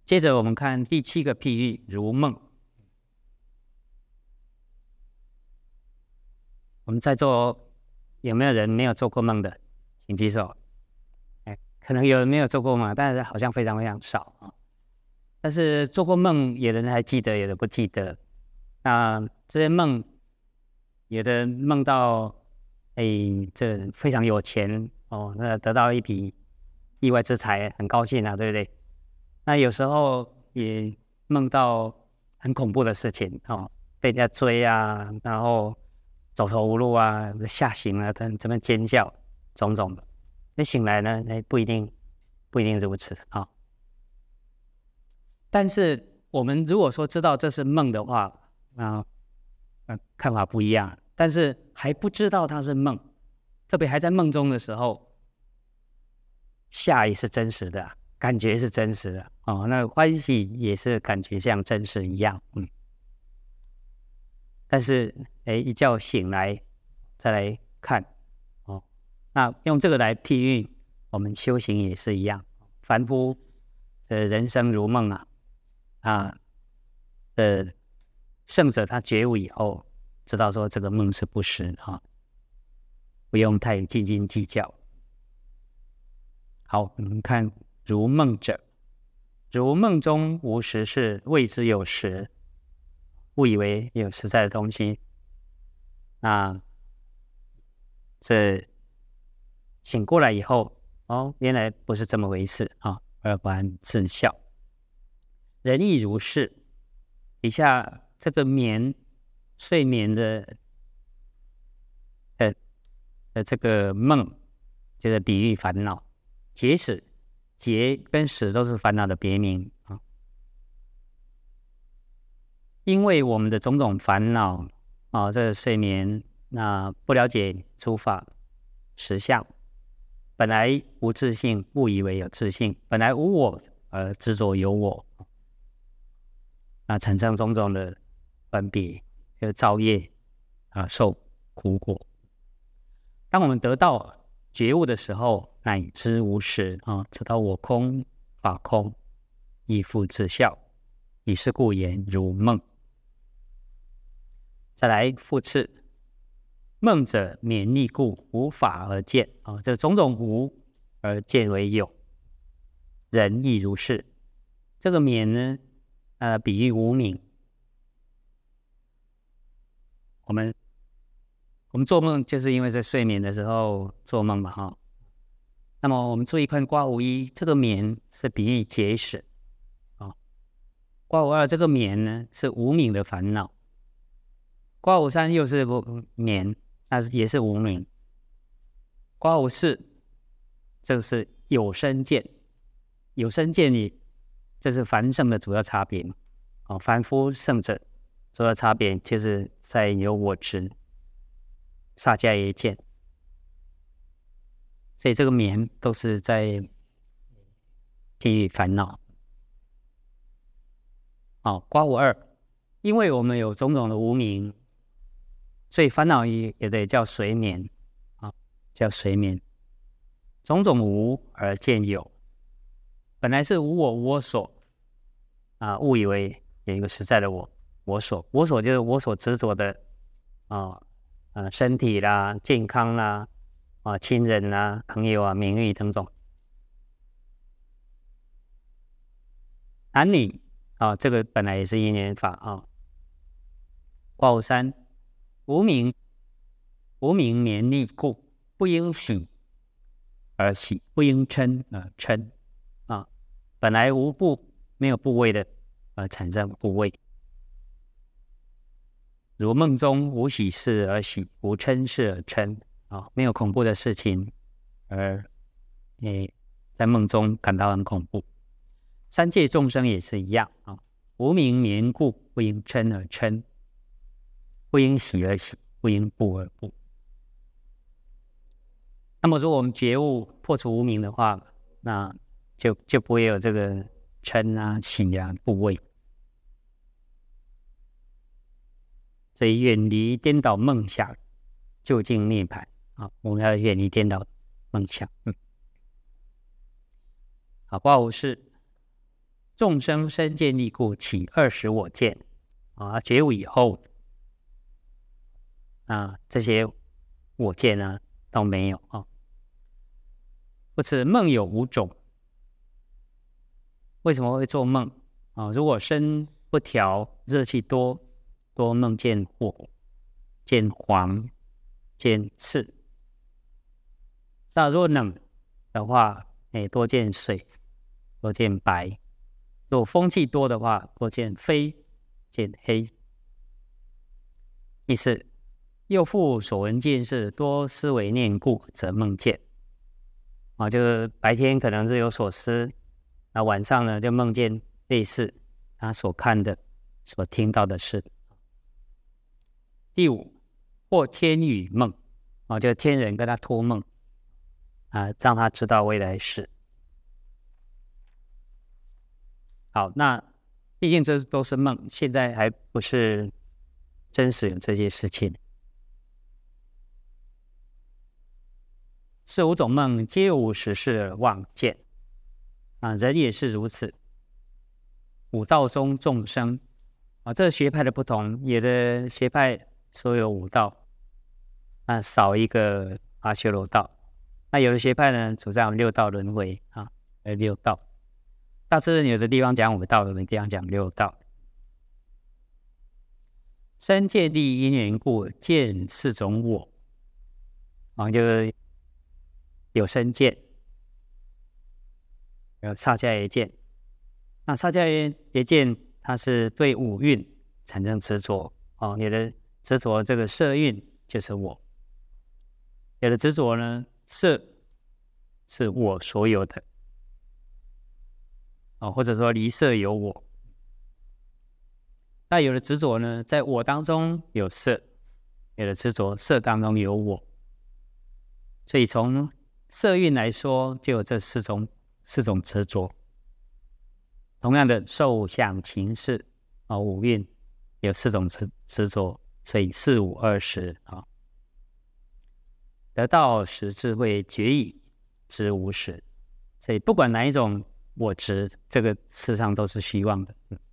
接着我们看第7个譬喻，如梦。我们在座有没有人没有做过梦的？请举手。可能有人没有做过梦，但是好像非常非常少啊。但是做过梦，有的人还记得，有的不记得。那这些梦，有的梦到，这非常有钱哦，那得到一笔意外之财，很高兴啊，对不对？那有时候也梦到很恐怖的事情哦，被人家追啊，然后走投无路啊，吓醒了，怎么尖叫，种种的。那醒来呢，不一定如此啊。但是我们如果说知道这是梦的话，看法不一样。但是还不知道它是梦，特别还在梦中的时候，下意是真实的，感觉是真实的哦。那欢喜也是感觉像真实一样，但是一觉醒来再来看哦，那用这个来譬喻我们修行也是一样，凡夫的人生如梦圣者他觉悟以后，知道说这个梦是不实啊，不用太斤斤计较。好，我们看如梦者，如梦中无实事，谓之有实，误以为有实在的东西。那这醒过来以后，原来不是这么回事啊，而观自笑。人亦如是。底下这个眠，睡眠的这个梦，这个比喻烦恼。结跟始都是烦恼的别名啊。因为我们的种种烦恼这个睡眠，那不了解诸法实相，本来无自性，误以为有自性；本来无我，而执着有我，那产生种种的分别，就造业受苦果。当我们得到觉悟的时候，乃知无实知道我空法空，亦复自笑，以是故言如梦。再来复次，梦者勉励故，无法而见这种种无而见为有，人亦如是。这个勉呢，比喻无明。我们做梦就是因为在睡眠的时候做梦嘛那么我们注意看刮胡一，这个眠是比喻结使刮胡二这个眠呢是无明的烦恼，刮胡三又是眠，那也是无明。刮胡四这个是有生见，有生见里这是凡圣的主要差别凡夫圣者主要差别就是在有我执萨迦耶见，所以这个眠都是在譬喻烦恼。刮胡二，因为我们有种种的无明，所以烦恼也得叫随眠叫随眠。种种无而见有，本来是无我无我所误以为有一个实在的我所就是我所执着的身体啦、健康啦、亲人啦、朋友啊、名誉等种。男女这个本来也是因缘法刮胡三，无明勉励故，不应喜而喜，不应嗔而嗔本来没有部位的而产生部位。如梦中无喜事而喜，无嗔事而嗔没有恐怖的事情而在梦中感到很恐怖。三界众生也是一样无明眠故，不应嗔而嗔，不应喜而喜，不应怖而怖。那么如果我们觉悟破除无明的话，那就不会有这个嗔喜怖畏。所以远离颠倒梦想，就近涅槃我们要远离颠倒梦想。刮胡四， 众生身见利故，起20我见啊，觉悟以后啊，这些我见呢都没有啊。不此梦有5种，为什么会做梦啊？如果身不调，热气多，多梦见火、见黄、见赤。那如果冷的话，多见水，多见白；如果风气多的话，多见飞、见黑。意思，又复所闻见事，多思维念故，则梦见。啊，就是白天可能日有所思，那晚上呢就梦见类似他所看的、所听到的事。第5，或天语梦，啊，就天人跟他托梦，啊，让他知道未来事。好，那毕竟这都是梦，现在还不是真实有这些事情。是5种梦，皆无实事妄见。啊，人也是如此。5道中众生，啊，这个学派的不同，有的学派说有5道，啊，少一个阿修罗道。那有的学派呢，主张6道轮回啊，6道。大致有的地方讲5道，有的地方讲6道。身见利因缘故，见4种我，啊，就是有身见，有萨迦耶见。那萨迦耶见，它是对5蕴产生执着，哦，有的执着这个色蕴就是我，有的执着呢，色是我所有的，哦，或者说离色有我。那有的执着呢，在我当中有色，有的执着色当中有我。所以从色蕴来说，就有这4种执着。同样的，受想行识啊，5蕴有4种执着，所以4、5、20啊。得到实智慧，觉已知无实。所以不管哪一种我执，这个事实上都是虚妄的。